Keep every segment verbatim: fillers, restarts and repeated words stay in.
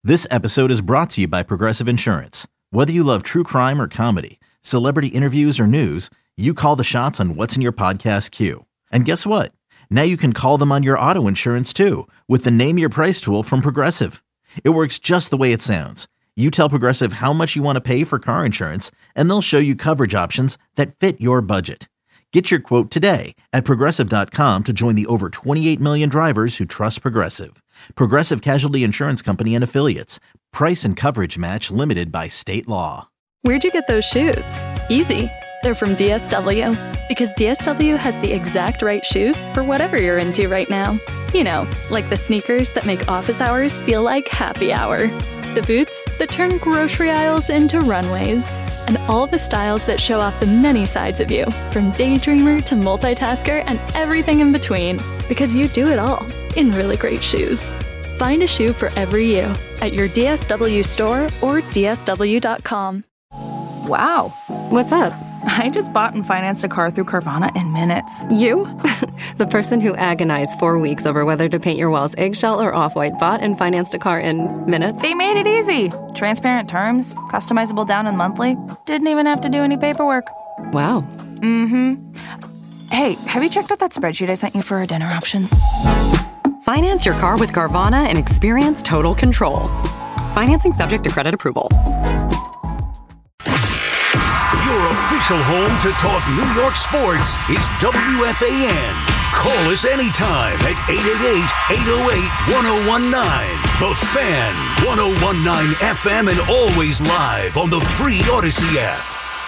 This episode is brought to you by Progressive Insurance. Whether you love true crime or comedy, celebrity interviews or news, you call the shots on what's in your podcast queue. And guess what? Now you can call them on your auto insurance too with the Name Your Price tool from Progressive. It works just the way it sounds. You tell Progressive how much you want to pay for car insurance, and they'll show you coverage options that fit your budget. Get your quote today at Progressive dot com to join the over twenty-eight million drivers who trust Progressive. Progressive Casualty Insurance Company and Affiliates. Price and coverage match limited by state law. Where'd you get those shoes? Easy. They're from D S W. Because D S W has the exact right shoes for whatever you're into right now. You know, like the sneakers that make office hours feel like happy hour. The boots that turn grocery aisles into runways. And all the styles that show off the many sides of you, from daydreamer to multitasker and everything in between. Because you do it all in really great shoes. Find a shoe for every you at your D S W store or D S W dot com. Wow. What's up? I just bought and financed a car through Carvana in minutes. You? The person who agonized four weeks over whether to paint your walls eggshell or off-white bought and financed a car in minutes? They made it easy. Transparent terms, customizable down and monthly. Didn't even have to do any paperwork. Wow. Mm-hmm. Hey, have you checked out that spreadsheet I sent you for our dinner options? Finance your car with Carvana and experience total control. Financing subject to credit approval. Your official home to talk New York sports is W F A N. Call us anytime at eight eight eight, eight oh eight, one oh one nine. The Fan, one oh one nine F M, and always live on the free Odyssey app.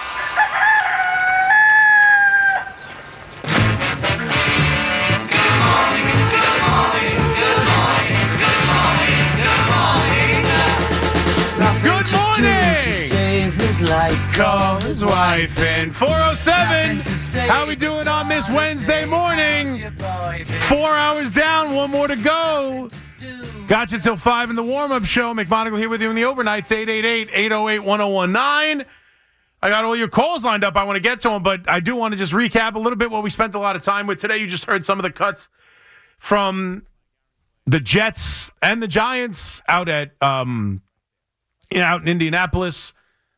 Good morning! To save his life. Call his wife in four oh seven. How we doing on this Wednesday morning? Four hours down, one more to go. Got you till five in the warm-up show. McMonagle here with you in the overnights. eight eight eight, eight oh eight, one oh one nine. I got all your calls lined up. I want to get to them, but I do want to just recap a little bit what we spent a lot of time with today. You just heard some of the cuts from the Jets and the Giants out at um, you know, out in Indianapolis.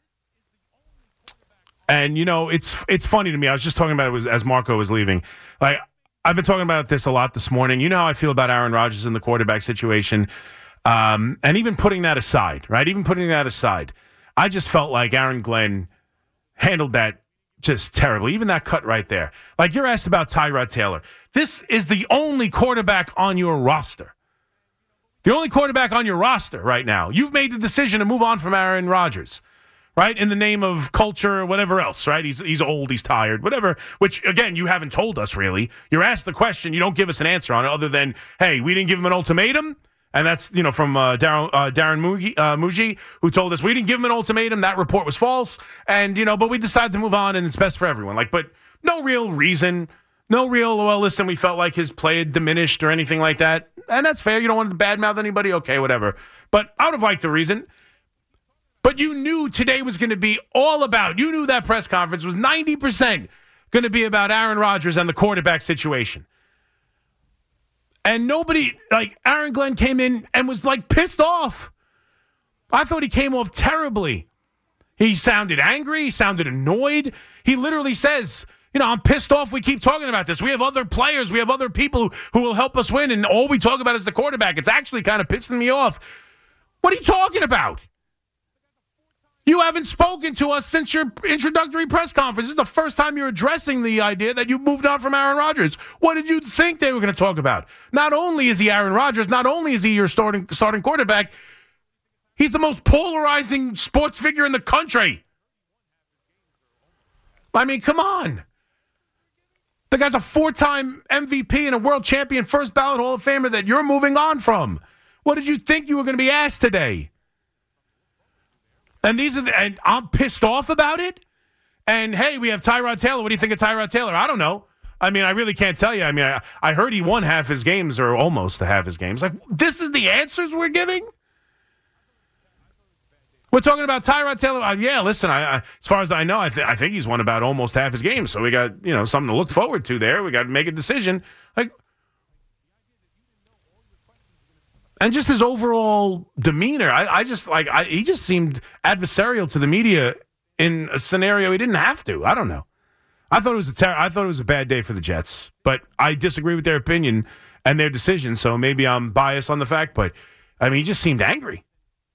And, you know, it's it's funny to me. I was just talking about it was, as Marco was leaving. Like, I've been talking about this a lot this morning. You know how I feel about Aaron Rodgers and the quarterback situation. Um, and even putting that aside, right? Even putting that aside, I just felt like Aaron Glenn handled that just terribly. Even that cut right there. Like, you're asked about Tyrod Taylor. This is the only quarterback on your roster. The only quarterback on your roster right now. You've made the decision to move on from Aaron Rodgers, right? In the name of culture or whatever else, right? He's he's old, he's tired, whatever, which, again, you haven't told us really. You're asked the question, you don't give us an answer on it other than, hey, we didn't give him an ultimatum. And that's, you know, from uh, Darren, uh, Darren Mugi, uh, Muji, who told us we didn't give him an ultimatum. That report was false. And, you know, but we decided to move on and it's best for everyone. Like, but no real reason. No real, well, listen, we felt like his play had diminished or anything like that. And that's fair. You don't want to badmouth anybody. Okay, whatever. But I would have liked the reason. But you knew today was going to be all about, you knew that press conference was ninety percent going to be about Aaron Rodgers and the quarterback situation. And nobody, like Aaron Glenn came in and was like pissed off. I thought he came off terribly. He sounded angry. He sounded annoyed. He literally says, you know, I'm pissed off we keep talking about this. We have other players. We have other people who, who will help us win. And all we talk about is the quarterback. It's actually kind of pissing me off. What are you talking about? You haven't spoken to us since your introductory press conference. This is the first time you're addressing the idea that you moved on from Aaron Rodgers. What did you think they were going to talk about? Not only is he Aaron Rodgers, not only is he your starting starting quarterback, he's the most polarizing sports figure in the country. I mean, come on. The guy's a four-time M V P and a world champion, first ballot Hall of Famer that you're moving on from. What did you think you were going to be asked today? And these are the, and I'm pissed off about it. And hey, we have Tyrod Taylor. What do you think of Tyrod Taylor? I don't know. I mean, I really can't tell you. I mean, I, I heard he won half his games or almost half his games. Like, this is the answers we're giving? We're talking about Tyrod Taylor. Uh, yeah, listen, I, I, as far as I know, I, th- I think he's won about almost half his games. So we got, you know, something to look forward to there. We got to make a decision. Like, And just his overall demeanor, I, I just like I, he just seemed adversarial to the media in a scenario he didn't have to. I don't know. I thought it was a ter- I thought it was a bad day for the Jets, but I disagree with their opinion and their decision. So maybe I'm biased on the fact, but I mean, he just seemed angry.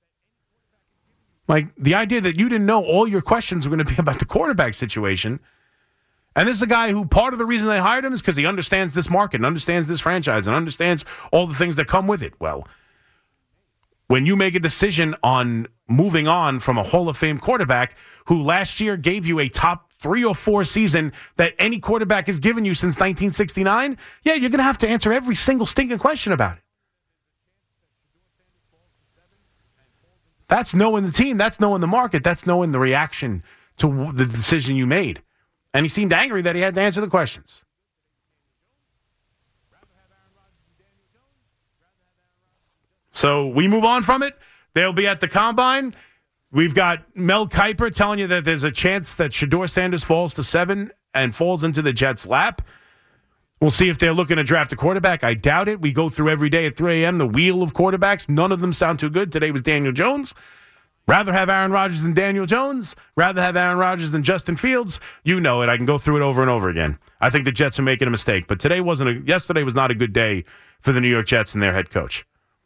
Like the idea that you didn't know all your questions were going to be about the quarterback situation. And this is a guy who part of the reason they hired him is because he understands this market and understands this franchise and understands all the things that come with it. Well, when you make a decision on moving on from a Hall of Fame quarterback who last year gave you a top three or four season that any quarterback has given you since nineteen sixty-nine, yeah, you're going to have to answer every single stinking question about it. That's knowing the team. That's knowing the market. That's knowing the reaction to the decision you made. And he seemed angry that he had to answer the questions. So we move on from it. They'll be at the Combine. We've got Mel Kiper telling you that there's a chance that Shedeur Sanders falls to seven and falls into the Jets' lap. We'll see if they're looking to draft a quarterback. I doubt it. We go through every day at three a.m. the wheel of quarterbacks. None of them sound too good. Today was Daniel Jones. Rather have Aaron Rodgers than Daniel Jones. Rather have Aaron Rodgers than Justin Fields. You know it. I can go through it over and over again. I think the Jets are making a mistake. But today wasn't a, yesterday was not a good day for the New York Jets and their head coach.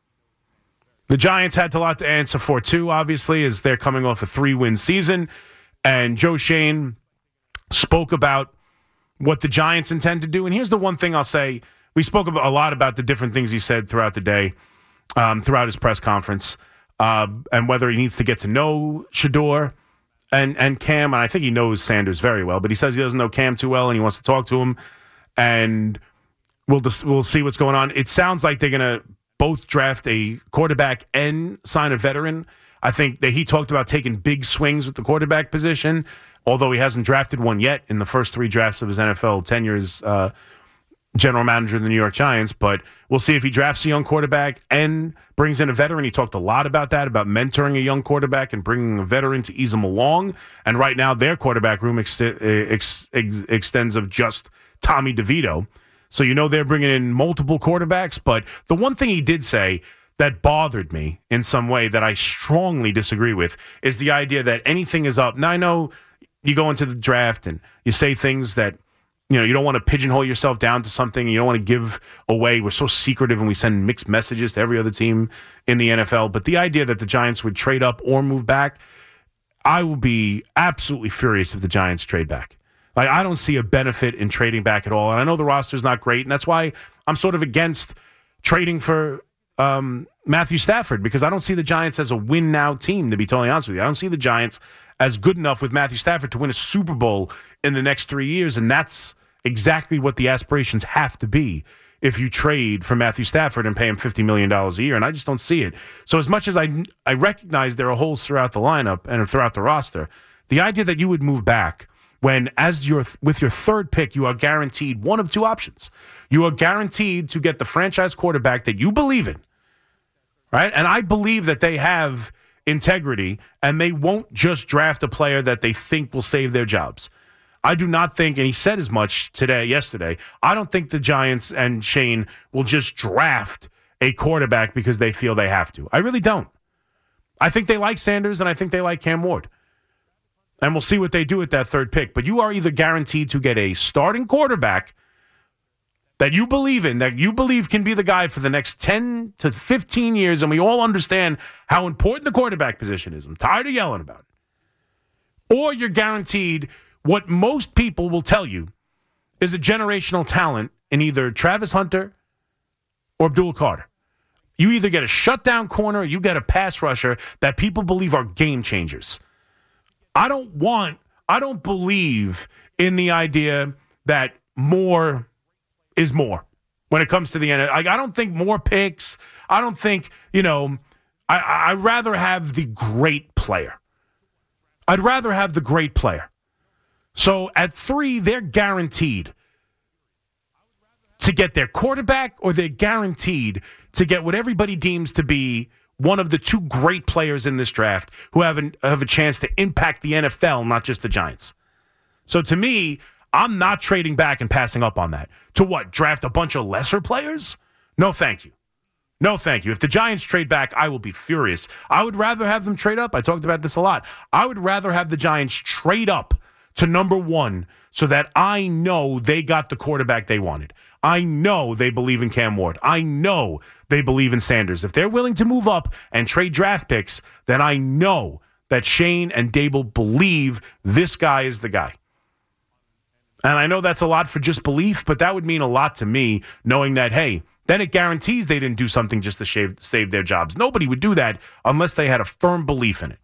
The Giants had a lot to answer for, too, obviously, as they're coming off a three-win season. And Joe Schoen spoke about what the Giants intend to do. And here's the one thing I'll say. We spoke about, a lot about the different things he said throughout the day, um, throughout his press conference. Uh, and whether he needs to get to know Shedeur and, and Cam. And I think he knows Sanders very well, but he says he doesn't know Cam too well and he wants to talk to him. And we'll dis- we'll see what's going on. It sounds like they're going to both draft a quarterback and sign a veteran. I think that he talked about taking big swings with the quarterback position, although he hasn't drafted one yet in the first three drafts of his N F L tenure as uh, general manager of the New York Giants. But we'll see if he drafts a young quarterback and brings in a veteran. He talked a lot about that, about mentoring a young quarterback and bringing a veteran to ease him along. And right now, their quarterback room ex- ex- ex- extends of just Tommy DeVito. So you know they're bringing in multiple quarterbacks. But the one thing he did say that bothered me in some way that I strongly disagree with is the idea that anything is up. Now, I know you go into the draft and you say things that, you know, you don't want to pigeonhole yourself down to something. You don't want to give away. We're so secretive and we send mixed messages to every other team in the N F L. But the idea that the Giants would trade up or move back, I will be absolutely furious if the Giants trade back. Like, I don't see a benefit in trading back at all. And I know the roster's not great, and that's why I'm sort of against trading for um, Matthew Stafford, because I don't see the Giants as a win-now team, to be totally honest with you. I don't see the Giants as good enough with Matthew Stafford to win a Super Bowl in the next three years, and that's exactly what the aspirations have to be if you trade for Matthew Stafford and pay him fifty million dollars a year, and I just don't see it. So as much as I, I recognize there are holes throughout the lineup and throughout the roster, the idea that you would move back when, as your with your third pick, you are guaranteed one of two options. You are guaranteed to get the franchise quarterback that you believe in, right? And I believe that they have integrity, and they won't just draft a player that they think will save their jobs. I do not think, and he said as much today, yesterday, I don't think the Giants and Shane will just draft a quarterback because they feel they have to. I really don't. I think they like Sanders, and I think they like Cam Ward. And we'll see what they do with that third pick. But you are either guaranteed to get a starting quarterback that you believe in, that you believe can be the guy for the next ten to fifteen years, and we all understand how important the quarterback position is. I'm tired of yelling about it. Or you're guaranteed what most people will tell you is a generational talent in either Travis Hunter or Abdul Carter. You either get a shutdown corner or you get a pass rusher that people believe are game changers. I don't want, I don't believe in the idea that more is more when it comes to the N F L. I, I don't think more picks. I don't think, you know, I, I'd rather have the great player. I'd rather have the great player. So at three, they're guaranteed to get their quarterback, or they're guaranteed to get what everybody deems to be one of the two great players in this draft who have, an, have a chance to impact the N F L, not just the Giants. So to me, I'm not trading back and passing up on that. To what, draft a bunch of lesser players? No, thank you. No, thank you. If the Giants trade back, I will be furious. I would rather have them trade up. I talked about this a lot. I would rather have the Giants trade up to number one so that I know they got the quarterback they wanted. I know they believe in Cam Ward. I know they believe in Sanders. If they're willing to move up and trade draft picks, then I know that Shane and Dable believe this guy is the guy. And I know that's a lot for just belief, but that would mean a lot to me, knowing that, hey, then it guarantees they didn't do something just to save, save their jobs. Nobody would do that unless they had a firm belief in it.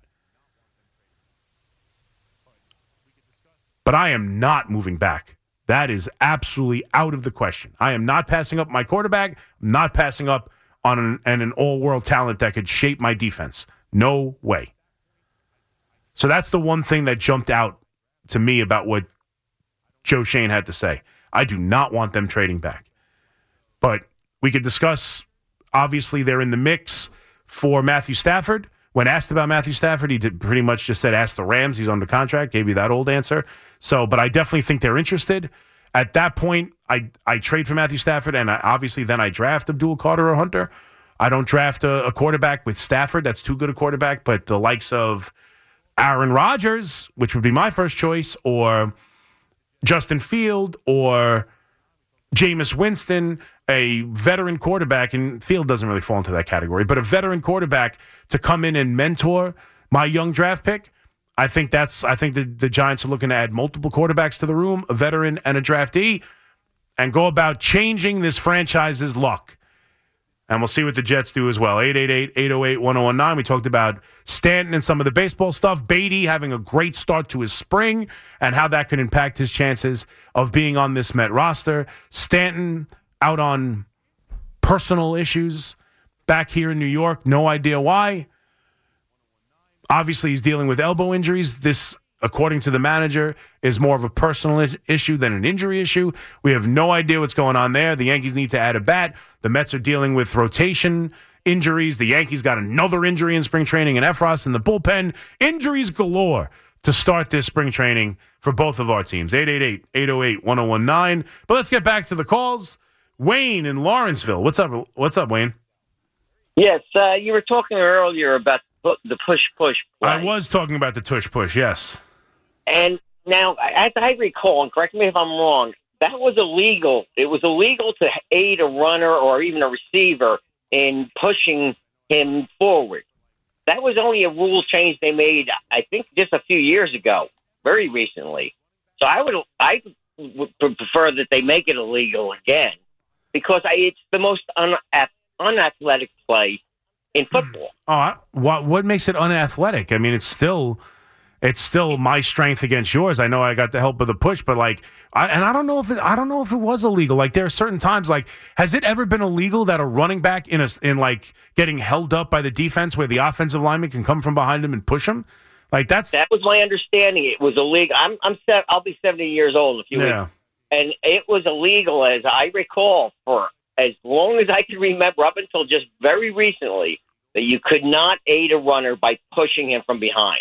But I am not moving back. That is absolutely out of the question. I am not passing up my quarterback. I'm not passing up on an, an, an all-world talent that could shape my defense. No way. So that's the one thing that jumped out to me about what Joe Shane had to say. I do not want them trading back. But we could discuss, obviously, they're in the mix for Matthew Stafford. When asked about Matthew Stafford, he did pretty much just said, ask the Rams. He's under contract. Gave you that old answer. So, but I definitely think they're interested. At that point, I, I trade for Matthew Stafford, and I, obviously then I draft Abdul Carter or Hunter. I don't draft a, a quarterback with Stafford. That's too good a quarterback. But the likes of Aaron Rodgers, which would be my first choice, or Justin Field, or Jameis Winston, a veteran quarterback, and Field doesn't really fall into that category, but a veteran quarterback to come in and mentor my young draft pick. I think that's. I think the, the Giants are looking to add multiple quarterbacks to the room, a veteran and a draftee, and go about changing this franchise's luck. And we'll see what the Jets do as well. eight eight eight, eight oh eight, one oh one nine. We talked about Stanton and some of the baseball stuff. Beatty having a great start to his spring and how that could impact his chances of being on this Met roster. Stanton out on personal issues back here in New York. No idea why. Obviously, he's dealing with elbow injuries. This, according to the manager, is more of a personal is- issue than an injury issue. We have no idea what's going on there. The Yankees need to add a bat. The Mets are dealing with rotation injuries. The Yankees got another injury in spring training in Efros in the bullpen. Injuries galore to start this spring training for both of our teams. eight eight eight, eight oh eight, one oh one nine. But let's get back to the calls. Wayne in Lawrenceville. What's up? What's up, Wayne? Yes, uh, you were talking earlier about the push-push play. I was talking about the tush-push, yes. And now, as I recall, and correct me if I'm wrong, that was illegal. It was illegal to aid a runner or even a receiver in pushing him forward. That was only a rule change they made, I think, just a few years ago, very recently. So I would I would prefer that they make it illegal again because I, it's the most un, unathletic play in football. Oh, what what makes it unathletic? I mean, it's still it's still my strength against yours. I know I got the help of the push, but like, I, and I don't know if it, I don't know if it was illegal. Like, there are certain times, like, has it ever been illegal that a running back in a in like getting held up by the defense where the offensive lineman can come from behind him and push him? Like, that's that was my understanding. It was illegal. I'm I'm set, I'll be seventy years old in a few yeah. weeks, and it was illegal as I recall for as long as I can remember, up until just very recently, that you could not aid a runner by pushing him from behind.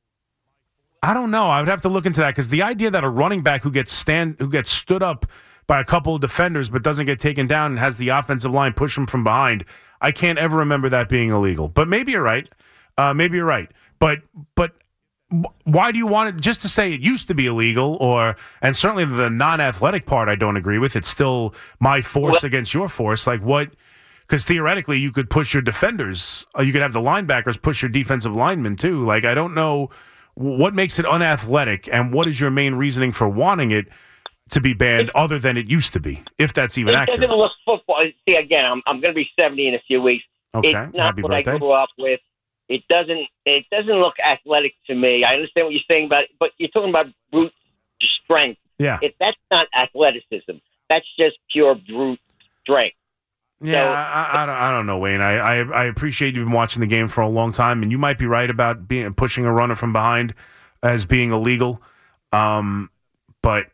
I don't know. I would have to look into that because the idea that a running back who gets stand who gets stood up by a couple of defenders but doesn't get taken down and has the offensive line push him from behind, I can't ever remember that being illegal. But maybe you're right. Uh, maybe you're right. But but why do you want it just to say it used to be illegal? Or and certainly the non-athletic part I don't agree with. It's still my force well, against your force. Like what? Because theoretically you could push your defenders. Or you could have the linebackers push your defensive linemen too. Like I don't know what makes it unathletic and what is your main reasoning for wanting it to be banned it, other than it used to be, if that's even it accurate. It doesn't look football. See, again, I'm I'm going to be seventy in a few weeks. Okay, it's not happy what birthday. I grew up with. It doesn't. It doesn't look athletic to me. I understand what you're saying about it, but you're talking about brute strength. Yeah, it, that's not athleticism. That's just pure brute strength. Yeah, so, I, I, don't, I don't know, Wayne. I, I I appreciate you've been watching the game for a long time, and you might be right about being pushing a runner from behind as being illegal. Um, but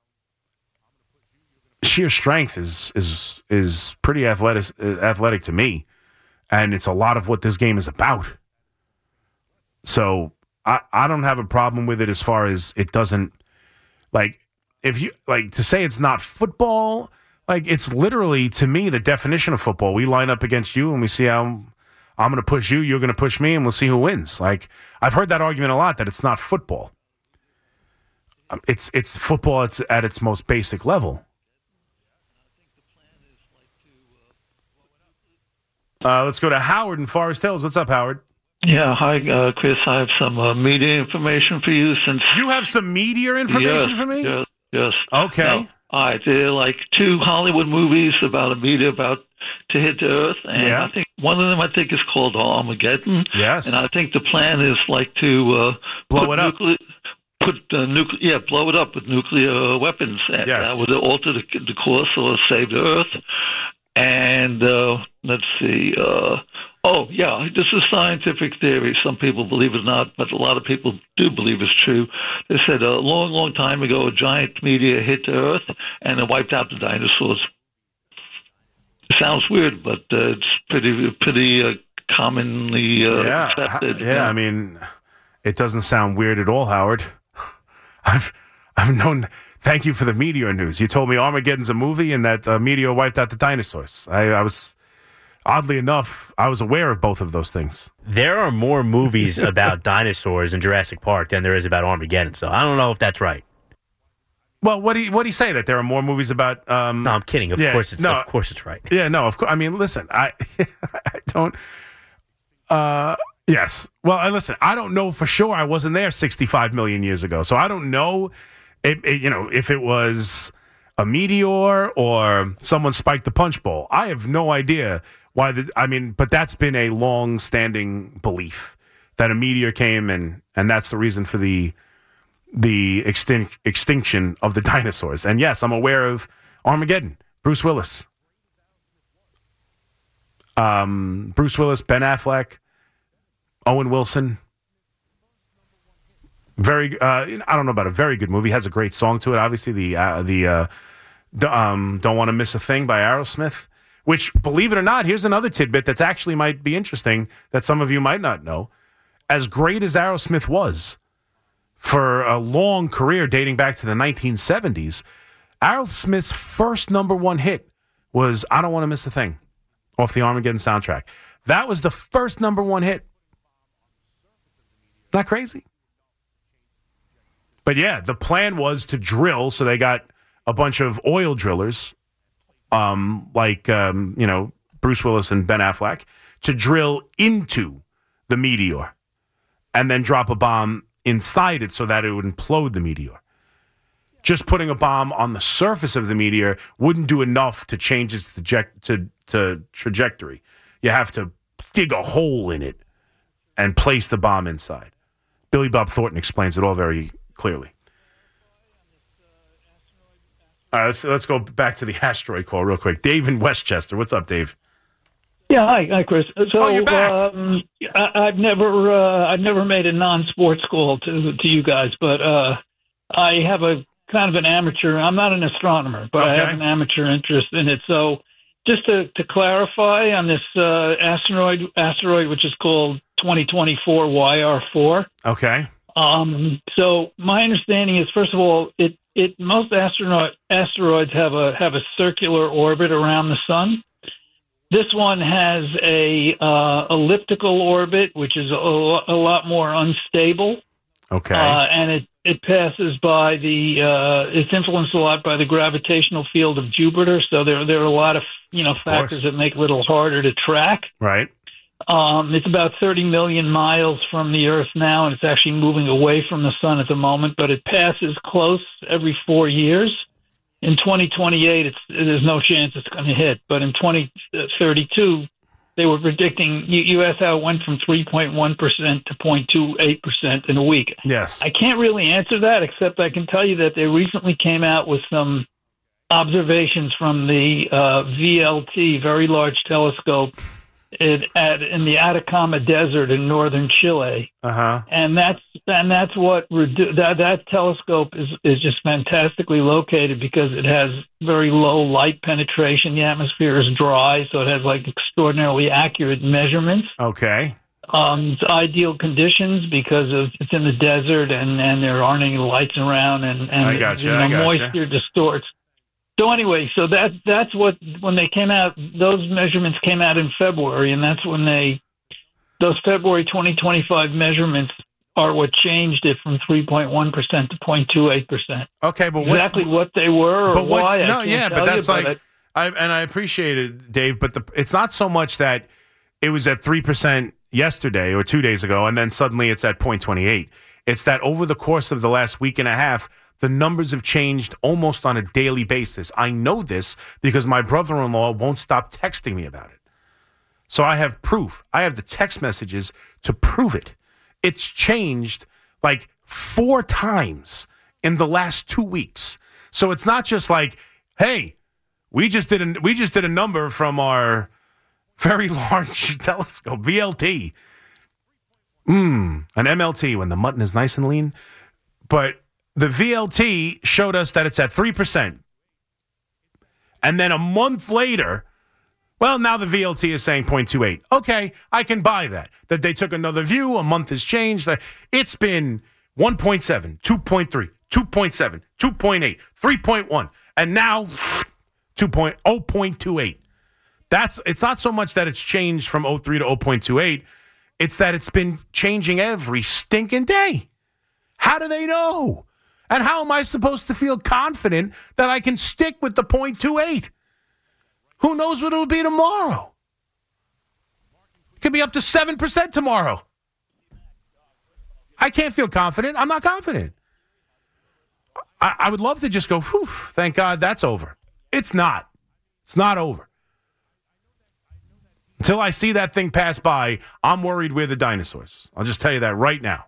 sheer strength is is is pretty athletic athletic to me, and it's a lot of what this game is about. So I, I don't have a problem with it as far as it doesn't like if you like to say it's not football. Like, it's literally, to me, the definition of football. We line up against you and we see how I'm going to push you, you're going to push me, and we'll see who wins. Like, I've heard that argument a lot, that it's not football. Um, it's it's football it's at its most basic level. Uh, let's go to Howard in Forest Hills. What's up, Howard? Yeah, hi, uh, Chris. I have some uh, media information for you. Since you have some media information yes, for me? Yes, yes. Okay. Now, all right, there are like two Hollywood movies about a meteor about to hit the Earth, and yeah. I think one of them I think is called Armageddon. Yes. And I think the plan is like to uh, blow it up. Nuclear, put uh, nuclear, yeah, blow it up with nuclear weapons. And yes. That would alter the, the course or save the Earth. And uh, let's see. Uh, oh, yeah, this is scientific theory. Some people believe it or not, but a lot of people do believe it's true. They said a long, long time ago, a giant meteor hit the Earth and it wiped out the dinosaurs. It sounds weird, but uh, it's pretty, pretty uh, commonly uh, yeah. accepted. Yeah, yeah, I mean, it doesn't sound weird at all, Howard. I've, I've known. Thank you for the meteor news. You told me Armageddon's a movie and that uh, meteor wiped out the dinosaurs. I, I was, oddly enough, I was aware of both of those things. There are more movies about dinosaurs in Jurassic Park than there is about Armageddon, so I don't know if that's right. Well, what do you, what do you say, that there are more movies about... Um, no, I'm kidding. Of yeah, course it's no, of course it's right. Yeah, no, of course. I mean, listen, I, I don't... Uh, yes. Well, I, listen, I don't know for sure. I wasn't there sixty-five million years ago, so I don't know... It, it, you know, if it was a meteor or someone spiked the punch bowl, I have no idea why. The, I mean, but that's been a long-standing belief that a meteor came and and that's the reason for the the extin- extinction of the dinosaurs. And yes, I'm aware of Armageddon. Bruce Willis, um, Bruce Willis, Ben Affleck, Owen Wilson. Very, uh, I don't know about a very good movie. It has a great song to it. Obviously, the uh, the uh, d- um, "Don't Want to Miss a Thing" by Aerosmith. Which, believe it or not, here's another tidbit that's actually might be interesting that some of you might not know. As great as Aerosmith was for a long career dating back to the nineteen seventies, Aerosmith's first number one hit was "I Don't Want to Miss a Thing" off the Armageddon soundtrack. That was the first number one hit. Not crazy? But yeah, the plan was to drill, so they got a bunch of oil drillers, um, like, um, you know, Bruce Willis and Ben Affleck, to drill into the meteor and then drop a bomb inside it so that it would implode the meteor. Just putting a bomb on the surface of the meteor wouldn't do enough to change its traject- to, to trajectory. You have to dig a hole in it and place the bomb inside. Billy Bob Thornton explains it all very clearly. All right, let's, let's go back to the asteroid call real quick. Dave in Westchester. What's up, Dave? Yeah, hi, hi, Chris. So, oh, you're back. Um, I, I've never, uh, I've never made a non-sports call to to you guys, but uh, I have a kind of an amateur. I'm not an astronomer, but okay. I have an amateur interest in it. So, just to, to clarify on this uh, asteroid, asteroid which is called twenty twenty-four Y R four. Okay. Um, so my understanding is, first of all, it, it most astronaut asteroids have a have a circular orbit around the sun. This one has a uh, elliptical orbit, which is a, a lot more unstable. Okay, uh, and it, it passes by the uh, it's influenced a lot by the gravitational field of Jupiter. So there there are a lot of you know of factors course. that make it a little harder to track. Right. Um, it's about thirty million miles from the Earth now, and it's actually moving away from the sun at the moment, but it passes close every four years. In twenty twenty-eight, it's, there's no chance it's going to hit, but in twenty thirty-two, they were predicting, you, you asked how it went from three point one percent to zero point two eight percent in a week. Yes. I can't really answer that, except I can tell you that they recently came out with some observations from the uh, V L T, Very Large Telescope, It, at, in the Atacama Desert in northern Chile, uh-huh. and that's and that's what redu- that that telescope is is just fantastically located because it has very low light penetration. The atmosphere is dry, so it has like extraordinarily accurate measurements. Okay, um, it's ideal conditions because of it's in the desert and, and there aren't any lights around, and and I gotcha, you know, I gotcha. moisture distorts. So anyway, so that that's what when they came out, those measurements came out in February, and that's when they those February twenty twenty-five measurements are what changed it from three point one percent to zero point two eight percent. Okay, but exactly what, what they were or but what, why? No, I can't yeah, tell but that's you, like, but I, and I appreciate it, Dave. But the, it's not so much that it was at three percent yesterday or two days ago, and then suddenly it's at zero point two eight. It's that over the course of the last week and a half, the numbers have changed almost on a daily basis. I know this because my brother-in-law won't stop texting me about it. So I have proof. I have the text messages to prove it. It's changed like four times in the last two weeks. So it's not just like, hey, we just did a, we just did a number from our very large telescope, V L T. Mmm, an M L T when the mutton is nice and lean. But the V L T showed us that it's at three percent. And then a month later, well, now the V L T is saying zero point two eight. Okay, I can buy that. That they took another view, a month has changed. It's been one point seven, two point three, two point seven, two point eight, three point one, and now zero point two eight. That's it's not so much that it's changed from oh three to zero point two eight. It's that it's been changing every stinking day. How do they know? And how am I supposed to feel confident that I can stick with the zero point two eight? Who knows what it'll be tomorrow? It could be up to seven percent tomorrow. I can't feel confident. I'm not confident. I, I would love to just go, whew, thank God that's over. It's not. It's not over. Until I see that thing pass by, I'm worried we're the dinosaurs. I'll just tell you that right now.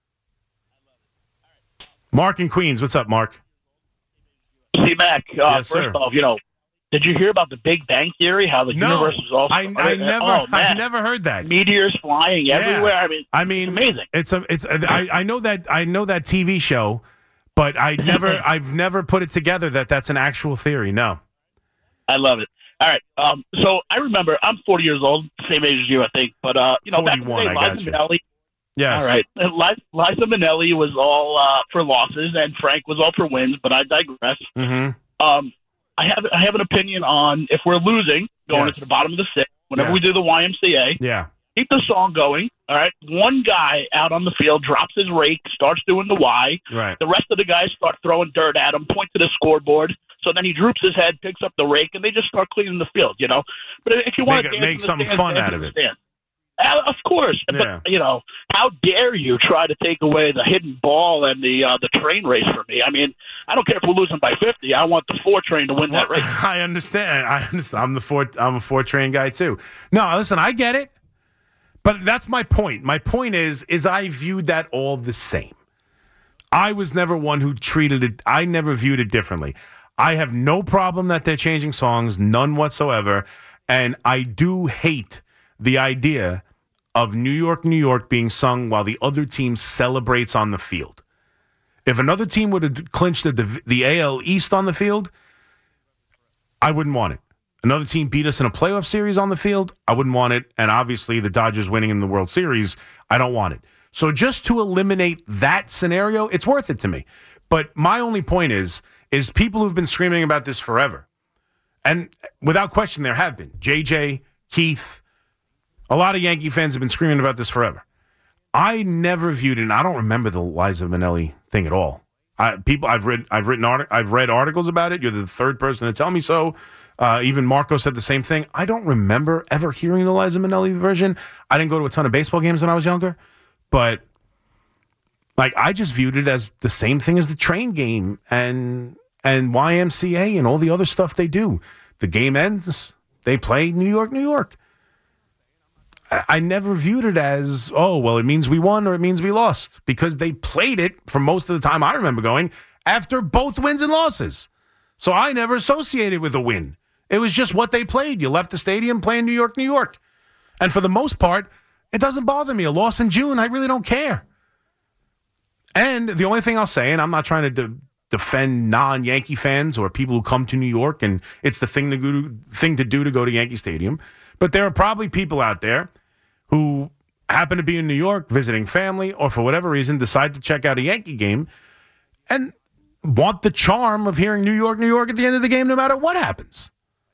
Mark in Queens. What's up, Mark? See, Mac, uh, Yes, first sir. off, you know, did you hear about the Big Bang Theory? How the No, universe is all I, I never, oh, I man. never heard that. Meteors flying Yeah. everywhere. I mean, I mean, it's amazing. It's a, it's. A, I, I know that, I know that T V show, but I never, I've never put it together that that's an actual theory. No, I love it. All right. Um, so I remember I'm forty years old, same age as you, I think. But uh, you know, back in the forty-one. day, I got Liza you. Minnelli. Yes. All right. And Liza, Liza Minnelli was all uh, for losses, and Frank was all for wins. But I digress. Mm-hmm. Um, I have I have an opinion on if we're losing going Yes. into the bottom of the sixth. Whenever Yes. we do the Y M C A, Yeah. keep the song going. All right. One guy out on the field drops his rake, starts doing the Y. Right. The rest of the guys start throwing dirt at him, point to the scoreboard. So then he droops his head, picks up the rake, and they just start cleaning the field, you know. But if you want Make to it- dance make in the something stands, fun dance out in of the it. stands. Uh, of course. Yeah. But, you know, how dare you try to take away the hidden ball and the uh, the train race from me? I mean, I don't care if we're losing by fifty. I want the four train to win that race. I understand. I understand. I'm the four. I'm a four train guy too. No, listen, I get it, but that's my point. My point is, is I viewed that all the same. I was never one who treated it. I never viewed it differently. I have no problem that they're changing songs, none whatsoever, and I do hate the idea of New York, New York being sung while the other team celebrates on the field. If another team would have clinched the, the A L East on the field, I wouldn't want it. Another team beat us in a playoff series on the field, I wouldn't want it. And obviously the Dodgers winning in the World Series, I don't want it. So just to eliminate that scenario, it's worth it to me. But my only point is, is people who've been screaming about this forever, and without question there have been, J J, Keith, a lot of Yankee fans have been screaming about this forever. I never viewed it, and I don't remember the Liza Minnelli thing at all. I, people, I've read, I've written, artic- I've read articles about it. You're the third person to tell me so. Uh, even Marco said the same thing. I don't remember ever hearing the Liza Minnelli version. I didn't go to a ton of baseball games when I was younger, but like I just viewed it as the same thing as the train game and and Y M C A and all the other stuff they do. The game ends, they play New York, New York. I never viewed it as, oh, well, it means we won or it means we lost, because they played it for most of the time I remember going after both wins and losses. So I never associated with a win. It was just what they played. You left the stadium playing New York, New York. And for the most part, it doesn't bother me. A loss in June, I really don't care. And the only thing I'll say, and I'm not trying to de- defend non-Yankee fans or people who come to New York and it's the thing to, go, thing to do to go to Yankee Stadium, but there are probably people out there who happen to be in New York visiting family or for whatever reason decide to check out a Yankee game. And want the charm of hearing New York, New York at the end of the game, no matter what happens.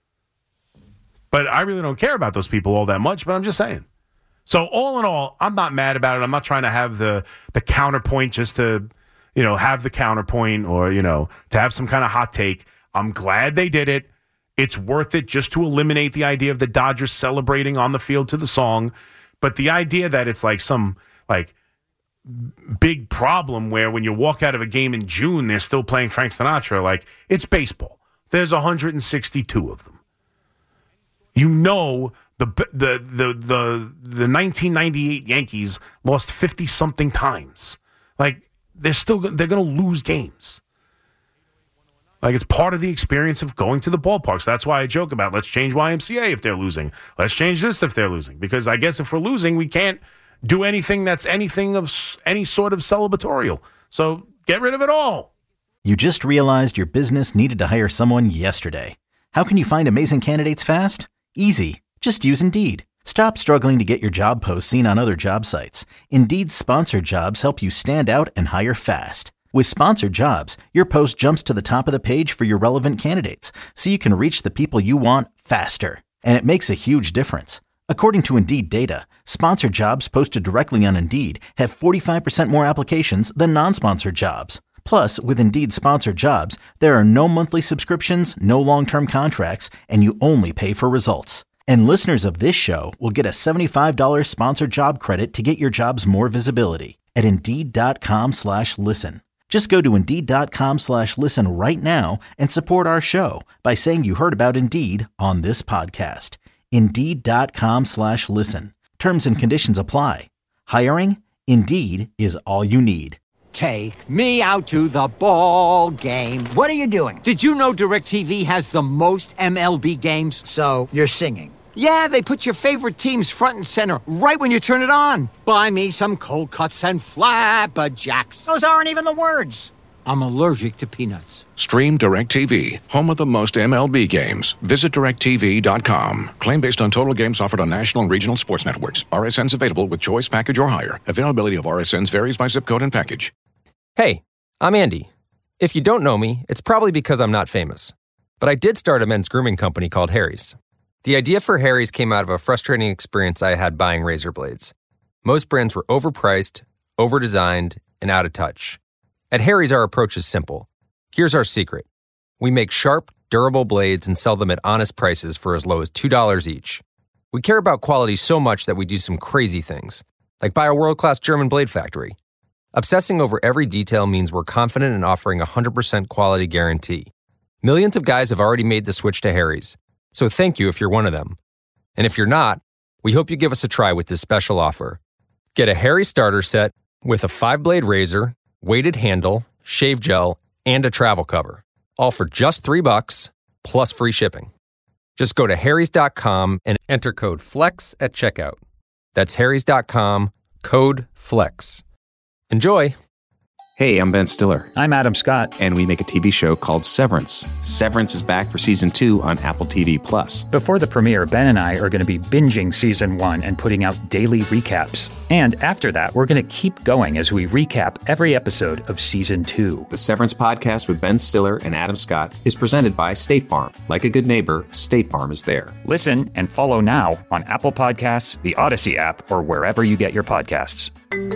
But I really don't care about those people all that much, but I'm just saying. So all in all, I'm not mad about it. I'm not trying to have the the counterpoint just to, you know, have the counterpoint or, you know, to have some kind of hot take. I'm glad they did it. It's worth it just to eliminate the idea of the Dodgers celebrating on the field to the song. But the idea that it's like some like big problem where when you walk out of a game in June, they're still playing Frank Sinatra, like it's baseball. There's one hundred sixty-two of them. You know, the the the the the nineteen ninety-eight Yankees lost fifty something times. Like they're still they're going to lose games. Like it's part of the experience of going to the ballparks. That's why I joke about let's change Y M C A if they're losing. Let's change this if they're losing. Because I guess if we're losing, we can't do anything that's anything of any sort of celebratorial. So get rid of it all. You just realized your business needed to hire someone yesterday. How can you find amazing candidates fast? Easy. Just use Indeed. Stop struggling to get your job posts seen on other job sites. Indeed's sponsored jobs help you stand out and hire fast. With sponsored jobs, your post jumps to the top of the page for your relevant candidates, so you can reach the people you want faster. And it makes a huge difference. According to Indeed data, sponsored jobs posted directly on Indeed have forty-five percent more applications than non-sponsored jobs. Plus, with Indeed sponsored jobs, there are no monthly subscriptions, no long-term contracts, and you only pay for results. And listeners of this show will get a seventy-five dollars sponsored job credit to get your jobs more visibility at Indeed.com slash listen. Just go to Indeed.com slash listen right now and support our show by saying you heard about Indeed on this podcast. Indeed.com slash listen. Terms and conditions apply. Hiring? Indeed is all you need. Take me out to the ball game. What are you doing? Did you know DirecTV has the most M L B games? So you're singing. Yeah, they put your favorite teams front and center right when you turn it on. Buy me some cold cuts and flapjacks. Those aren't even the words. I'm allergic to peanuts. Stream DirecTV, home of the most M L B games. Visit direct T V dot com. Claim based on total games offered on national and regional sports networks. R S Ns available with choice package or higher. Availability of R S Ns varies by zip code and package. Hey, I'm Andy. If you don't know me, it's probably because I'm not famous. But I did start a men's grooming company called Harry's. The idea for Harry's came out of a frustrating experience I had buying razor blades. Most brands were overpriced, overdesigned, and out of touch. At Harry's, our approach is simple. Here's our secret. We make sharp, durable blades and sell them at honest prices for as low as two dollars each. We care about quality so much that we do some crazy things, like buy a world-class German blade factory. Obsessing over every detail means we're confident in offering a one hundred percent quality guarantee. Millions of guys have already made the switch to Harry's, so thank you if you're one of them. And if you're not, we hope you give us a try with this special offer. Get a Harry starter set with a five-blade razor, weighted handle, shave gel, and a travel cover, all for just three bucks plus free shipping. Just go to harrys dot com and enter code FLEX at checkout. That's harrys dot com, code FLEX. Enjoy! Hey, I'm Ben Stiller. I'm Adam Scott. And we make a T V show called Severance. Severance is back for season two on Apple T V Plus. Before the premiere, Ben and I are going to be binging season one and putting out daily recaps. And after that, we're going to keep going as we recap every episode of season two. The Severance podcast with Ben Stiller and Adam Scott is presented by State Farm. Like a good neighbor, State Farm is there. Listen and follow now on Apple Podcasts, the Odyssey app, or wherever you get your podcasts.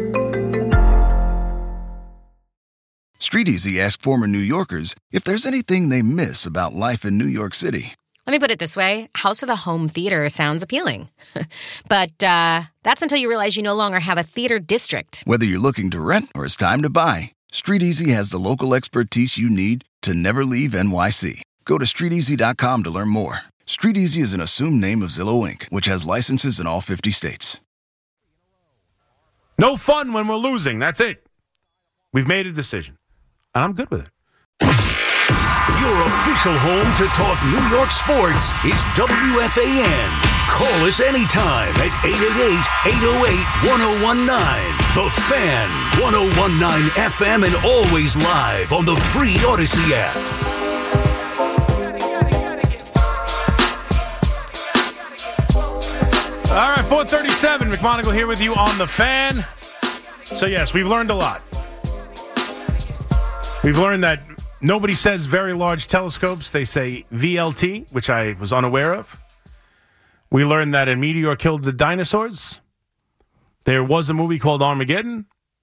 Street Easy asked former New Yorkers if there's anything they miss about life in New York City. Let me put it this way. House with a home theater sounds appealing. But uh, that's until you realize you no longer have a theater district. Whether you're looking to rent or it's time to buy, Street Easy has the local expertise you need to never leave N Y C. Go to street easy dot com to learn more. Street Easy is an assumed name of Zillow Incorporated, which has licenses in all fifty states. No fun when we're losing. That's it. We've made a decision. And I'm good with it. Your official home to talk New York sports is W F A N. Call us anytime at eight eight eight, eight oh eight, one oh one nine. The Fan, one oh one nine F M, and always live on the free Odyssey app. All right, four thirty-seven. McMonagle here with you on The Fan. So, yes, we've learned a lot. We've learned that Nobody says very large telescopes. They say V L T, which I was unaware of. We learned that a meteor killed the dinosaurs. There was a movie called Armageddon.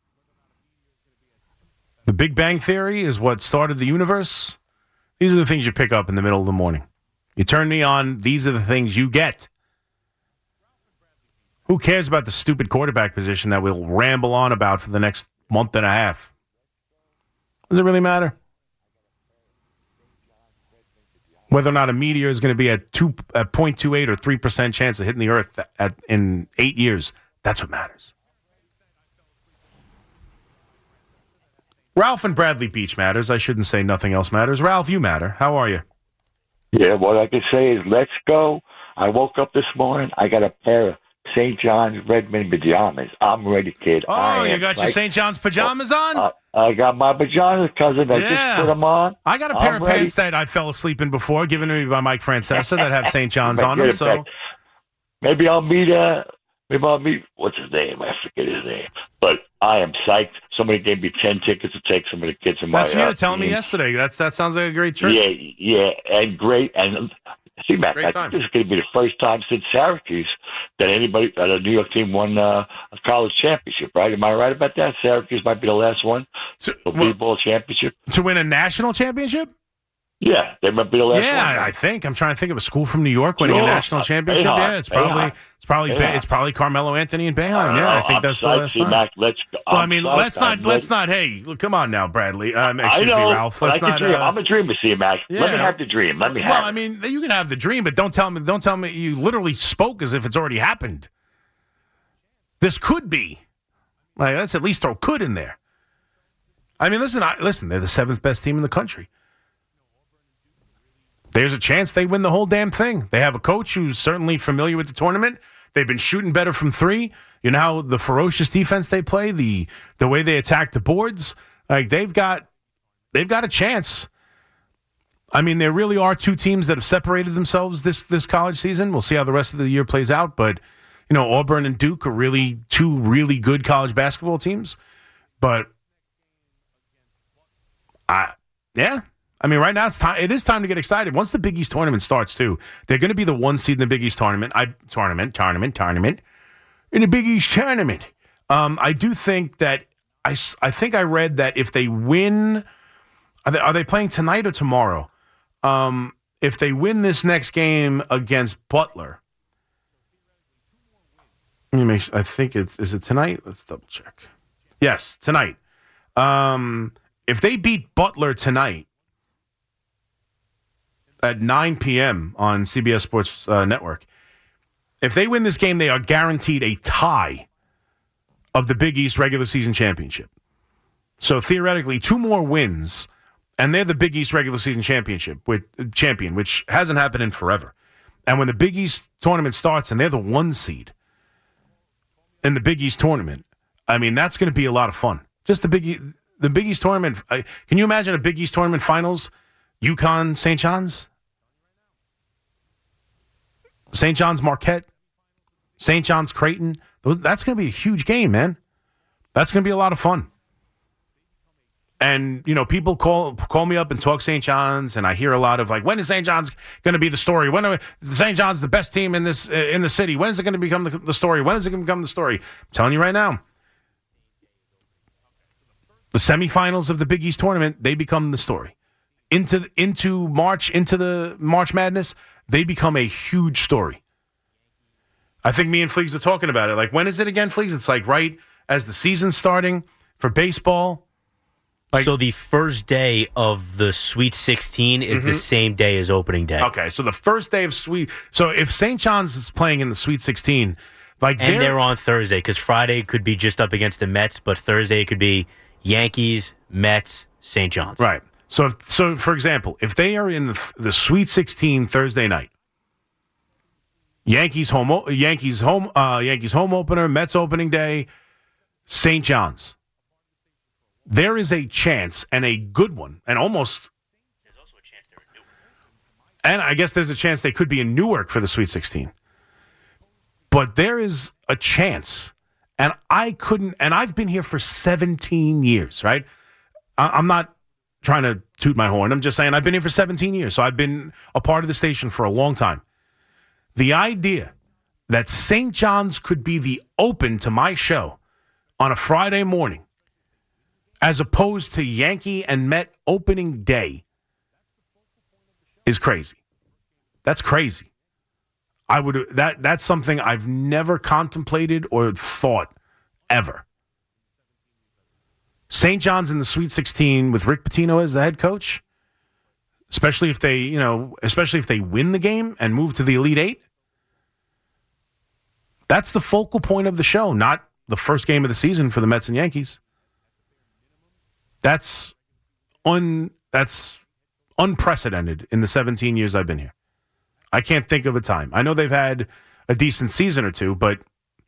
The Big Bang Theory is what started the universe. These are the things you pick up in the middle of the morning. You turn me on, these are the things you get. Who cares about the stupid quarterback position that we'll ramble on about for the next month and a half? Does it really matter? Whether or not a meteor is going to be at two at zero point two eight or three percent chance of hitting the Earth at, in eight years, that's what matters. Ralph and Bradley Beach matters. I shouldn't say nothing else matters. Ralph, you matter. How are you? Yeah, what I can say is let's go. I woke up this morning. I got a pair of Saint John's Redmond pajamas. I'm ready, kid. Oh, I you got your like, Saint John's pajamas on? Uh, I got my pajamas, cousin. I yeah. just put them on. I got a pair I'm of ready. pants that I fell asleep in before, given to me by Mike Francesa, that have Saint John's on them. So maybe I'll meet. Uh, maybe I'll meet. What's his name? I forget his name. But I am psyched. Somebody gave me ten tickets to take some of the kids in my. That's you uh, telling me yesterday. That's that sounds like a great trip. Yeah, yeah, and great. And see, Matt, Great I time. think this is going to be the first time since Syracuse that anybody, that a New York team won uh, a college championship. Right? Am I right about that? Syracuse might be the last one. So, the Ball championship to win a national championship. Yeah, they might be the last yeah, one. I think. I'm trying to think of a school from New York winning Sure. a national championship. Bayhawk. Yeah, it's probably Bayhawk. it's probably Bayhawk. it's probably Carmelo Anthony and Boeheim. Yeah, I think I'm that's the psyched. last See, time. Mac, let's go. Well, I I'm mean, psyched. let's not I'm let's ready. not. Hey, look, come on now, Bradley. Um, I excuse know. me, Ralph. but Let's I can not. dream. Uh, I'm a dreamer, see, Mac. Let me yeah. have the dream. Let me well, have I it. mean, you can have the dream, but don't tell me. Don't tell me you literally spoke as if it's already happened. This could be. Like, let's at least throw "could" in there. I mean, listen. I, listen. They're the seventh best team in the country. There's a chance they win the whole damn thing. They have a coach who's certainly familiar with the tournament. They've been shooting better from three. You know how the ferocious defense they play, the the way they attack the boards. Like they've got they've got a chance. I mean, there really are two teams that have separated themselves this this college season. We'll see how the rest of the year plays out. But you know, Auburn and Duke are really two really good college basketball teams. But I yeah. I mean, right now it's time. It is time to get excited. Once the Big East tournament starts, too, they're going to be the one seed in the Big East tournament. I tournament, tournament, tournament, in the Big East tournament. Um, I do think that I, I think I read that if they win, are they, are they playing tonight or tomorrow? Um, if they win this next game against Butler, let me make. I think it's is it tonight. Let's double check. Yes, tonight. Um, if they beat Butler tonight at nine p.m. on C B S Sports uh, Network. If they win this game, they are guaranteed a tie of the Big East regular season championship. So theoretically, two more wins, and they're the Big East regular season championship with champion, which hasn't happened in forever. And when the Big East tournament starts, and they're the one seed in the Big East tournament, I mean that's going to be a lot of fun. Just the Big e- the Big East tournament. Uh, can you imagine a Big East tournament finals? UConn, Saint John's, Saint John's Marquette, Saint John's Creighton. That's going to be a huge game, man. That's going to be a lot of fun. And, you know, people call call me up and talk Saint John's, and I hear a lot of, like, when is Saint John's going to be the story? When are Saint John's the best team in this uh, in the city? When is it going to become the, the story? When is it going to become the story? I'm telling you right now. The semifinals of the Big East tournament, they become the story. Into into March, into the March Madness, they become a huge story. I think me and Fleegs are talking about it. Like, when is it again, Fleegs? It's like right as the season's starting for baseball. Like, so the first day of the Sweet sixteen is Mm-hmm. the same day as opening day. Okay, so the first day of Sweet... So if Saint John's is playing in the Sweet sixteen, like And they're, they're on Thursday, because Friday could be just up against the Mets, but Thursday it could be Yankees, Mets, Saint John's. Right. So, if, so for example, if they are in the, the Sweet sixteen Thursday night, Yankees home, o- Yankees home, uh, Yankees home opener, Mets opening day, Saint John's, there is a chance, and a good one, and almost. There's also a chance they're in Newark. And I guess there's a chance they could be in Newark for the Sweet sixteen. But there is a chance, and I couldn't, and I've been here for seventeen years, right? I, I'm not trying to toot my horn. I'm just saying I've been here for seventeen years, so I've been a part of the station for a long time. The idea that Saint John's could be the open to my show on a Friday morning as opposed to Yankee and Met opening day is crazy. That's crazy. I would that that's something I've never contemplated or thought ever. Saint John's in the Sweet sixteen with Rick Pitino as the head coach, especially if they, you know, especially if they win the game and move to the Elite Eight. That's the focal point of the show, not the first game of the season for the Mets and Yankees. That's un that's unprecedented in the seventeen years I've been here. I can't think of a time. I know they've had a decent season or two, but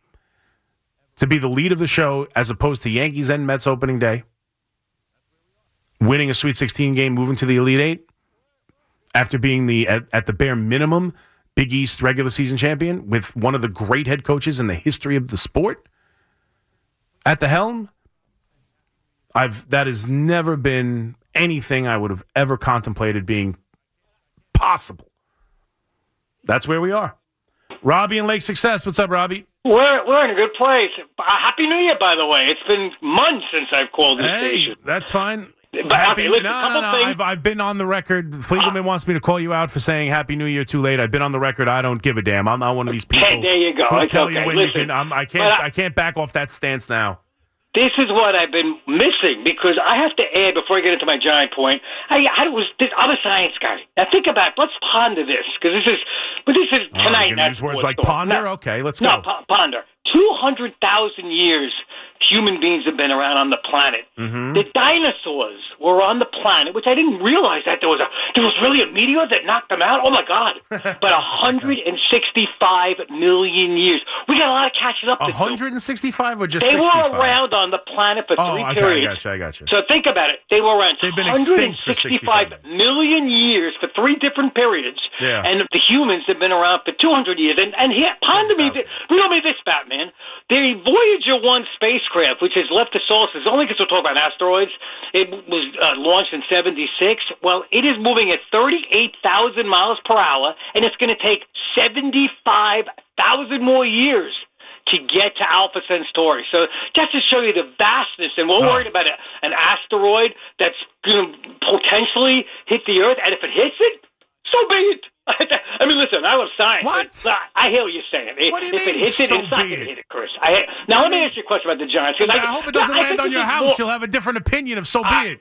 to be the lead of the show as opposed to Yankees and Mets opening day, winning a Sweet sixteen game, moving to the Elite Eight, after being the at, at the bare minimum Big East regular season champion with one of the great head coaches in the history of the sport at the helm, I've that has never been anything I would have ever contemplated being possible. That's where we are. Robbie in Lake Success. What's up, Robbie? We're we're in a good place. Uh, Happy New Year, by the way. It's been months since I've called this hey, station. That's fine. But Happy, okay, listen, no, couple no, no. things. I've, I've been on the record. Fliegelman uh, wants me to call you out for saying Happy New Year too late. I've been on the record. I don't give a damn. I'm not one of these people. Okay, there you go. Who It's tell okay. you when Listen, you can. I'm, I can't. I, I can't back off that stance now. This is what I've been missing because I have to add before I get into my giant point. I, I was this, I'm a science guy. Now think about it. Let's ponder this because this is, but this is Oh, tonight. you're gonna use words like ponder. No, okay, let's no, go. po- ponder. Two hundred thousand years human beings have been around on the planet. Mm-hmm. The dinosaurs were on the planet, which I didn't realize that there was a there was really a meteor that knocked them out. Oh my God! But one hundred sixty-five million years. We got a lot of catching up to do. one hundred sixty-five or just They sixty-five? were around on the planet for Oh, three okay, periods. I got you. I got you. So think about it. They were around They've been one hundred extinct for sixty-five million years for three different periods. Yeah. And the humans have been around for two hundred years. And, and here, ponder me, riddle me this, Batman. The Voyager one spacecraft, which has left the solar system, only because we're talking about asteroids, it was uh, launched in seventy-six. Well, it is moving at thirty-eight thousand miles per hour, and it's going to take seventy-five thousand more years to get to Alpha Centauri. So just to show you the vastness, and we're Oh. worried about a, an asteroid that's going to potentially hit the Earth, and if it hits it, so be it. I mean, listen, I love science. What? But I hear what you're saying. What do you if mean, it hits it, so it's not be going to it? hit it, Chris. I, now, I let me mean- ask you a question about the Giants. 'cause I, hope it doesn't I land think on this your is house. more- You'll have a different opinion of so be Uh, it.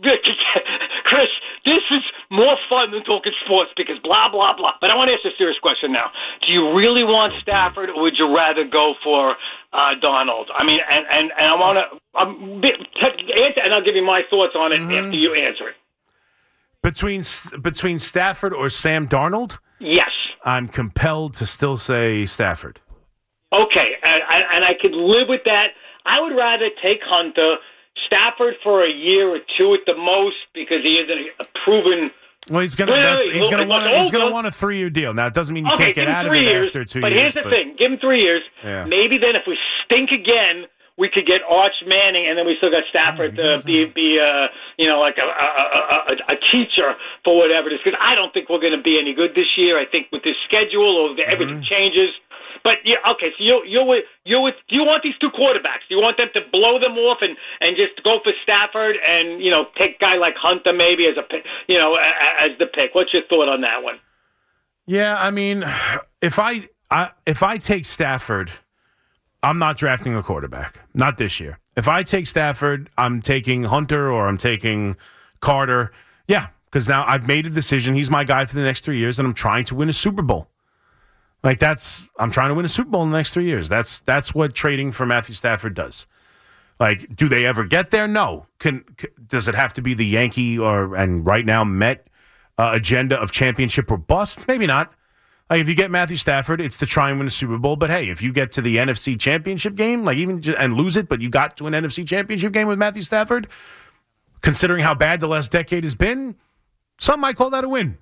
Chris, this is more fun than talking sports because blah, blah, blah. But I want to ask you a serious question now. Do you really want Stafford, or would you rather go for uh, Donald? I mean, and, and, and I want to, um, answer, and I'll give you my thoughts on it Mm-hmm. after you answer it. Between between Stafford or Sam Darnold? Yes. I'm compelled to still say Stafford. Okay, and, and and I could live with that. I would rather take Hunter, Stafford for a year or two at the most because he isn't a proven. Well, he's gonna Wait, wait, that's, wait, he's gonna look, want look, he's gonna look. want a three year deal. Now it doesn't mean you Okay, can't get give him out of three it years, after two but years. here's the thing: give him three years. Yeah. Maybe then, if we stink again, we could get Arch Manning, and then we still got Stafford Oh, to be, be uh, you know, like a, a, a, a, a teacher for whatever it is. Because I don't think we're going to be any good this year. I think with this schedule, or the, everything Mm-hmm. changes. But yeah, okay. So you you you do you want these two quarterbacks? Do you want them to blow them off and, and just go for Stafford and you know take a guy like Hunter maybe as a pick, you know as the pick? What's your thought on that one? Yeah, I mean, if I, I if I take Stafford, I'm not drafting a quarterback. Not this year. If I take Stafford, I'm taking Hunter or I'm taking Carter. Yeah, because now I've made a decision. He's my guy for the next three years, and I'm trying to win a Super Bowl. Like that's, I'm trying to win a Super Bowl in the next three years. That's that's what trading for Matthew Stafford does. Like, do they ever get there? No. Can, c does it have to be the Yankee or and right now Met uh, agenda of championship or bust? Maybe not. Like if you get Matthew Stafford, it's to try and win a Super Bowl. But hey, if you get to the N F C Championship game, like even ju- and lose it, but you got to an N F C Championship game with Matthew Stafford, considering how bad the last decade has been, some might call that a win.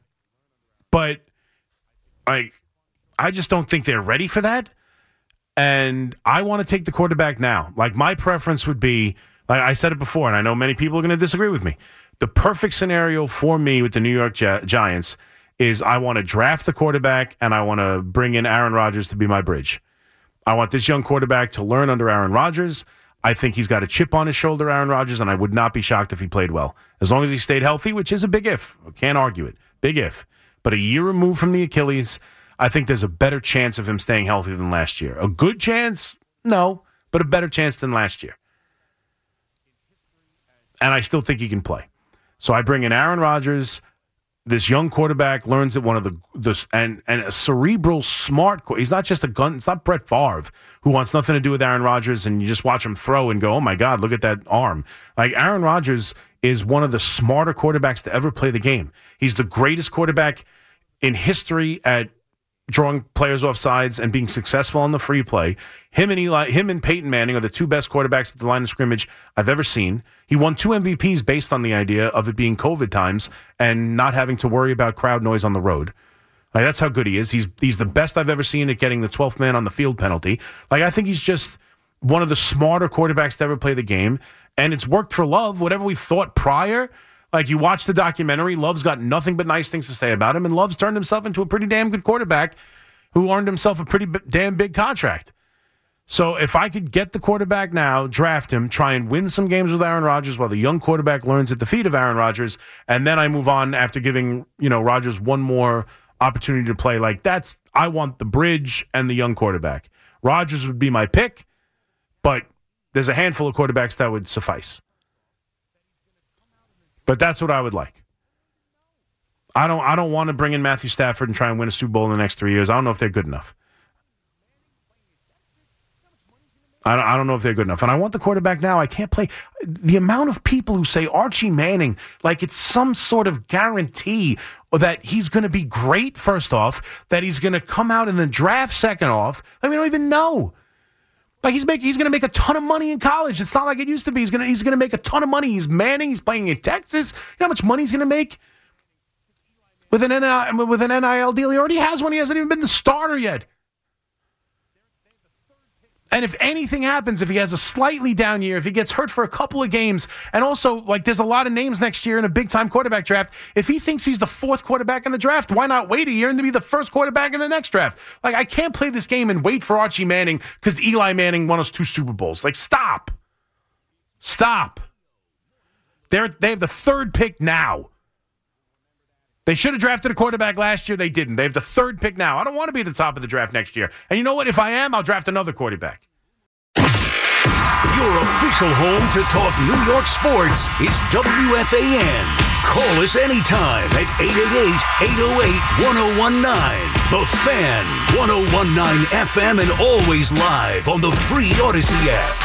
But like, I just don't think they're ready for that. And I want to take the quarterback now. Like my preference would be, like I said it before, and I know many people are going to disagree with me, the perfect scenario for me with the New York Gi- Giants is I want to draft the quarterback and I want to bring in Aaron Rodgers to be my bridge. I want this young quarterback to learn under Aaron Rodgers. I think he's got a chip on his shoulder, Aaron Rodgers, and I would not be shocked if he played well. As long as he stayed healthy, which is a big if. Can't argue it. Big if. But a year removed from the Achilles, I think there's a better chance of him staying healthy than last year. A good chance? No, but a better chance than last year. And I still think he can play. So I bring in Aaron Rodgers. This young quarterback learns at one of the, the and and a cerebral, smart. He's not just a gun. It's not Brett Favre who wants nothing to do with Aaron Rodgers, and you just watch him throw and go, "Oh my God, look at that arm!" Like Aaron Rodgers is one of the smarter quarterbacks to ever play the game. He's the greatest quarterback in history at drawing players off sides and being successful on the free play. Him and Eli, him and Peyton Manning are the two best quarterbacks at the line of scrimmage I've ever seen. He won two M V Ps based on the idea of it being COVID times and not having to worry about crowd noise on the road. Like, that's how good he is. He's he's the best I've ever seen at getting the twelfth man on the field penalty. Like, I think he's just one of the smarter quarterbacks to ever play the game. And it's worked for Love, whatever we thought prior. Like, you watch the documentary, Love's got nothing but nice things to say about him, and Love's turned himself into a pretty damn good quarterback who earned himself a pretty b- damn big contract. So if I could get the quarterback now, draft him, try and win some games with Aaron Rodgers while the young quarterback learns at the feet of Aaron Rodgers, and then I move on after giving, you know, Rodgers one more opportunity to play, like that's, I want the bridge and the young quarterback. Rodgers would be my pick, but there's a handful of quarterbacks that would suffice. But that's what I would like. I don't I don't want to bring in Matthew Stafford and try and win a Super Bowl in the next three years. I don't know if they're good enough. I don't, I don't know if they're good enough. And I want the quarterback now. I can't play. The amount of people who say Archie Manning, like it's some sort of guarantee that he's going to be great, first off, that he's going to come out in the draft, second off. I mean, I don't even know. Like he's make, he's going to make a ton of money in college. It's not like it used to be. He's going to he's going to make a ton of money. He's Manning. He's playing in Texas. You know how much money he's going to make with an N I L, with an N I L deal? He already has one. He hasn't even been the starter yet. And if anything happens, if he has a slightly down year, if he gets hurt for a couple of games, and also, like, there's a lot of names next year in a big-time quarterback draft, if he thinks he's the fourth quarterback in the draft, why not wait a year and to be the first quarterback in the next draft? Like, I can't play this game and wait for Archie Manning because Eli Manning won us two Super Bowls. Like, stop. Stop. They're, they have the third pick now. They should have drafted a quarterback last year. They didn't. They have the third pick now. I don't want to be at the top of the draft next year. And you know what? If I am, I'll draft another quarterback. Your official home to talk New York sports is W F A N. Call us anytime at eight eight eight, eight oh eight, one oh one nine. The Fan, one oh one point nine F M, and always live on the free Odyssey app.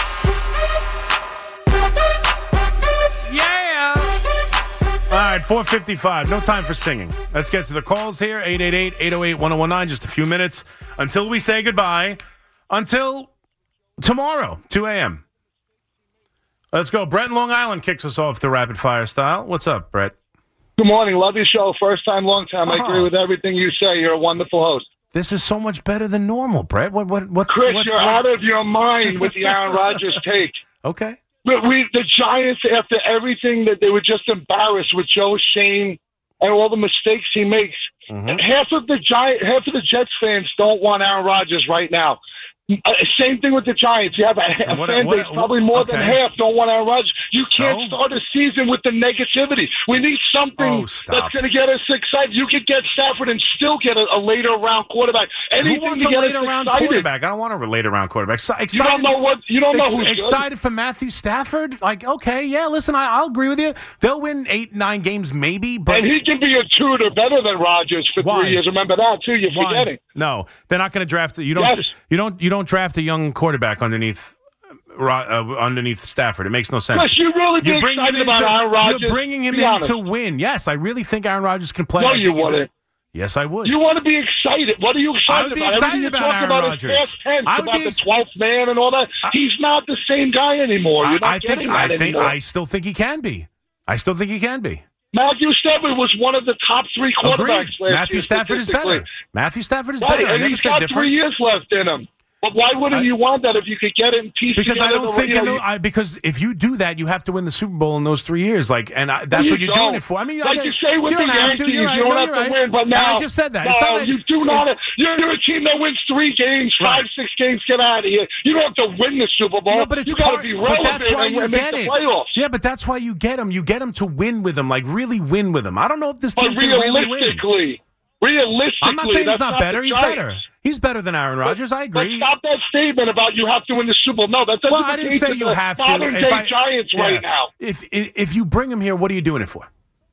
All right, four fifty-five. No time for singing. Let's get to the calls here. eight eight eight, eight oh eight, one oh one nine. Just a few minutes until we say goodbye. Until tomorrow, two a.m. Let's go. Brett in Long Island kicks us off the rapid fire style. What's up, Brett? Good morning. Love your show. First time, long time. I Oh. agree with everything you say. You're a wonderful host. This is so much better than normal, Brett. What? What? What? Chris, what, you're what? out of your mind with the Aaron Rodgers take. Okay. But we, the Giants, after everything that they were just embarrassed with Joe Shane and all the mistakes he makes, Mm-hmm. and half of the Giant, half of the Jets fans don't want Aaron Rodgers right now. Uh, same thing with the Giants. You have a, a What- fan what- base, probably more than okay. half don't want Aaron Rodgers. You can't So? start a season with the negativity. We need something Oh, stop. that's going to get us excited. You could get Stafford and still get a, a later round quarterback. Anything Who wants to a get later us round excited. quarterback? I don't want a later round quarterback. So, excited, You don't know what you don't know ex- who's good. excited for Matthew Stafford. Like, okay, yeah. Listen, I, I'll agree with you. They'll win eight, nine games, maybe. But And he can be a tutor better than Rodgers for Why? three years. Remember that too. You're why? forgetting. No, they're not going to draft. You don't. Yes. You don't. You don't draft a young quarterback underneath. Uh, underneath Stafford, it makes no sense. Chris, you really be You're bringing excited him about into- Aaron Rodgers? You're bringing him Be in honest. to win. Yes, I really think Aaron Rodgers can play. No, I you think he's a- wouldn't. Yes, I would. You want to be excited. What are you I excited would be about? excited Everything you about talk Aaron about Rodgers. is past tense, I would about be the ex- twelfth man and all that. He's not the same guy anymore. You're not I, I think. getting I that think. anymore. I still think he can be. I still think he can be. Matthew Stafford was one of the top three quarterbacks Agreed. last Matthew year. Stafford is statistically. better. Matthew Stafford is Right, better. I and never he's said got different. three years left in him. But why wouldn't I, you want that if you could get it in pieces? Because I don't think, you know, I, because if you do that, you have to win the Super Bowl in those three years. Like, and I, that's you what you're don't. doing it for. I mean, like I, you say with you the don't have Yankees, to. You're right. you don't no, have you're to right. win. But And now, I just said that. No, it's not like, you do not. You're, you're a team that wins three games, five, right. six games. Get out of here. You don't have to win the Super Bowl. No, but it's you got to part, be relevant but that's why and, you and get make it. the playoffs. Yeah, but that's why you get them. You get them to win with them, like really win with them. I don't know if this team but can really win. realistically, realistically, I'm not saying he's not, not better. He's Giants. better. He's better than Aaron Rodgers. But, I agree. But stop that statement about you have to win the Super Bowl. No, that doesn't well, I didn't say you have to. Modern day I, Giants yeah, right now. If, if if you bring him here, what are you doing it for?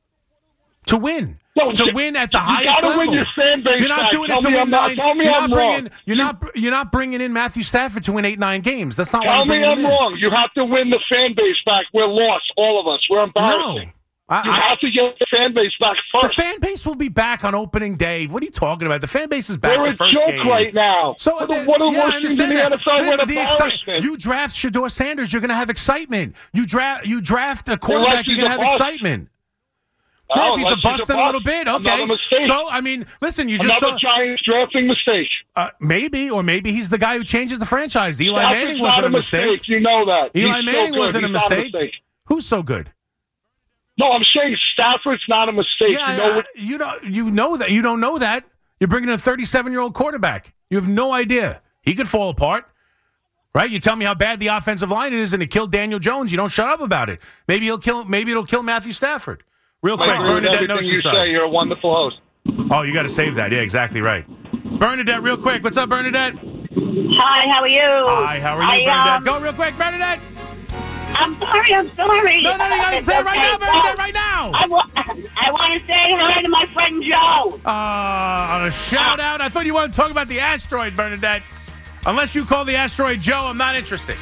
To win. No, to you, win at the you highest gotta level. Win your fan base you're not back. doing tell it to me win I'm not, nine. Tell me you're I'm not wrong. bringing. You're you, not. You're not bringing in Matthew Stafford to win eight, nine games. That's not why tell you're me bringing I'm him in. wrong. You have to win the fan base back. We're lost, all of us. We're embarrassing. No. I, you I, have to get the fan base back first. The fan base will be back on opening day. What are you talking about? The fan base is back. They're the a first joke game. right now. So what the, are the yeah, worst things in the N F L? The, What the embarrassment. exci- you draft Shedeur Sanders, you're going to have excitement. You draft. You draft a quarterback, you're going to have bust. excitement. No, yeah, if he's a bust bust in a little bit, okay. So I mean, listen, you just another saw Giants drafting mistake. Uh, maybe, or maybe he's the guy who changes the franchise. Eli Stafford's Manning wasn't not a a mistake. mistake. You know that. Eli He's Manning so wasn't a He's mistake. a mistake. Who's so good? No, I'm saying Stafford's not a mistake. Yeah, you know I, what? You don't. You know that. You don't know that. You're bringing in a thirty-seven-year-old quarterback. You have no idea. He could fall apart, right? You tell me how bad the offensive line is, and it killed Daniel Jones. You don't shut up about it. Maybe he'll kill. Maybe it'll kill Matthew Stafford. Real quick, Bernadette Everything you say, you're a wonderful host. Oh, you got to save that. Yeah, exactly right. Bernadette, real quick. What's up, Bernadette? Hi, how are you? Hi, how are you, I, Bernadette? um, Go real quick, Bernadette. I'm sorry, I'm sorry. No, no, you got to say it right now, Bernadette, right now. I, wa- I want to say hi to my friend Joe. Uh, a shout out. I thought you wanted to talk about the asteroid, Bernadette. Unless you call the asteroid Joe, I'm not interested.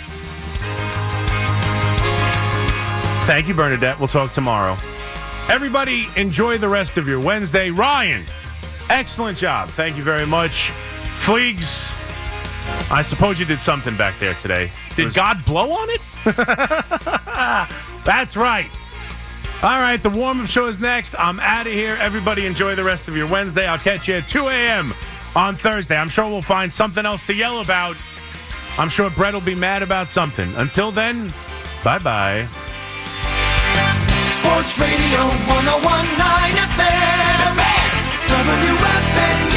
Thank you, Bernadette. We'll talk tomorrow. Everybody, enjoy the rest of your Wednesday. Ryan, excellent job. Thank you very much. Fleegs, I suppose you did something back there today. Did was... God blow on it? That's right. All right, the warm-up show is next. I'm out of here. Everybody enjoy the rest of your Wednesday. I'll catch you at two a.m. on Thursday. I'm sure we'll find something else to yell about. I'm sure Brett will be mad about something. Until then, bye-bye. Sports Radio one oh one point nine F M, W F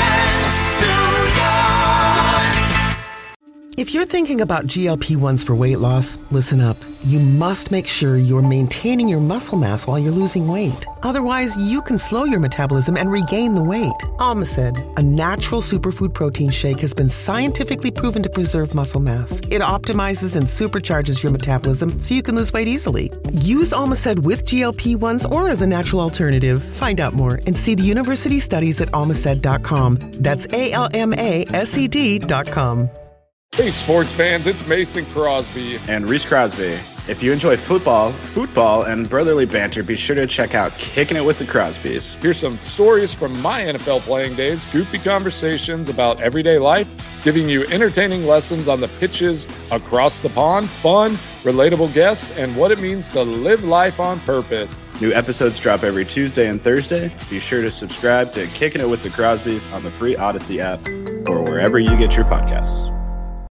A N, New York. If you're thinking about G L P one s for weight loss, listen up. You must make sure you're maintaining your muscle mass while you're losing weight. Otherwise, you can slow your metabolism and regain the weight. Almacid, a natural superfood protein shake, has been scientifically proven to preserve muscle mass. It optimizes and supercharges your metabolism so you can lose weight easily. Use Almacid with G L P one s or as a natural alternative. Find out more and see the university studies at almacid dot com. That's A L M A S E D dot com. Hey, sports fans, it's Mason Crosby. And Reese Crosby. If you enjoy football, football, and brotherly banter, be sure to check out Kicking It with the Crosbys. Here's some stories from my N F L playing days, goofy conversations about everyday life, giving you entertaining lessons on the pitches across the pond, fun, relatable guests, and what it means to live life on purpose. New episodes drop every Tuesday and Thursday. Be sure to subscribe to Kicking It with the Crosbys on the free Odyssey app or wherever you get your podcasts.